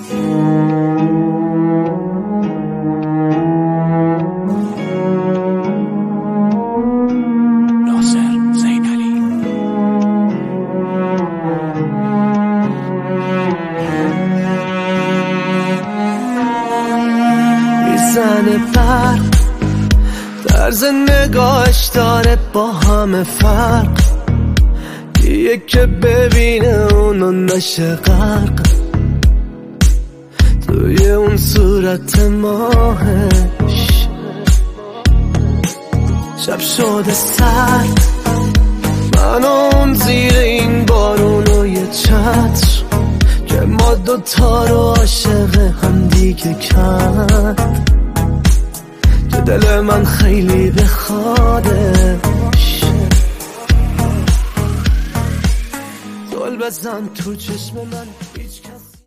میزنه برق، طرز نگاهش داره با همه فرق، یه که ببینه اونو نشه غرق توی اون صورت ماهش. شب شده سرد، من اون زیر این بارون و یه چتر که ما دوتا رو عاشق هم دیگه کرد، که دل من خیلی بخوادش. دل بزن تو چشم من